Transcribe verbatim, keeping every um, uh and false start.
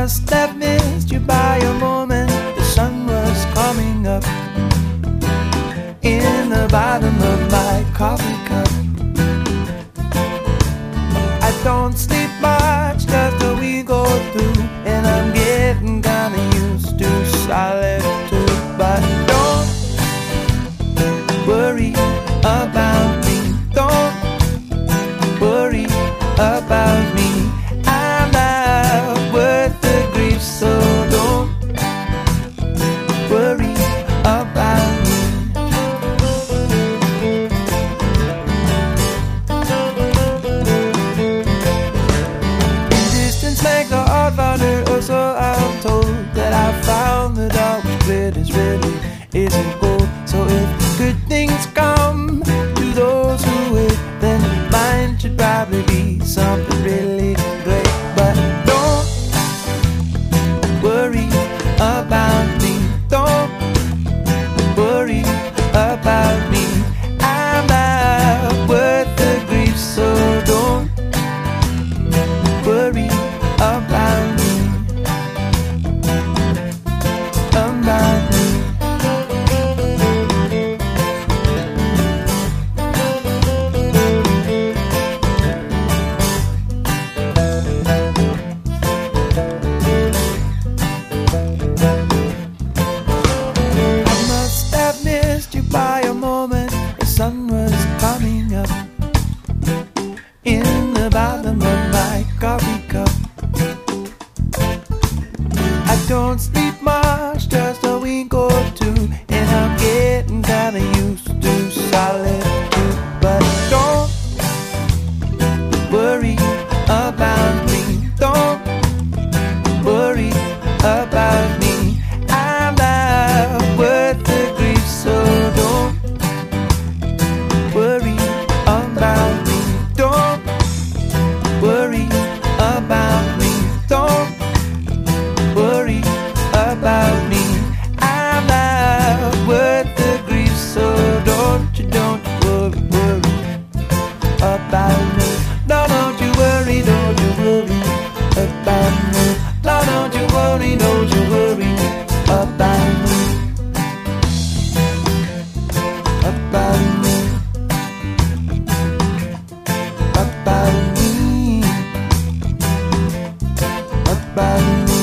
must have missed you by a moment. The sun was coming up in the bottom of my coffee cup. I don't sleep much just a week go through, and I'm getting kinda used to solitude. But don't worry about me, don't worry about me. I'm not worth the grief, so don't worry about me. In distance like the earth thunder, or so I'm told, that I found that all was glitters really isn't gold. So if good things come to those who wait, then mine should probably be something really great. But don't worry about me, don't worry about me. I'm not worth the grief, so don't worry about me, about me. By a moment, the sun was coming up in the bottom of my coffee cup. I don't sleep much, just a week or two, and I'm getting kinda used to solitude. But don't worry about me, don't worry about me. I'm not worth the grief, so don't worry about me, don't worry about me, don't worry about me. I'm not worth the grief, so don't you, don't you worry, worry about me. No, don't you worry, don't you worry about me. No, don't you worry, don't you worry about me, about me, about me, about me.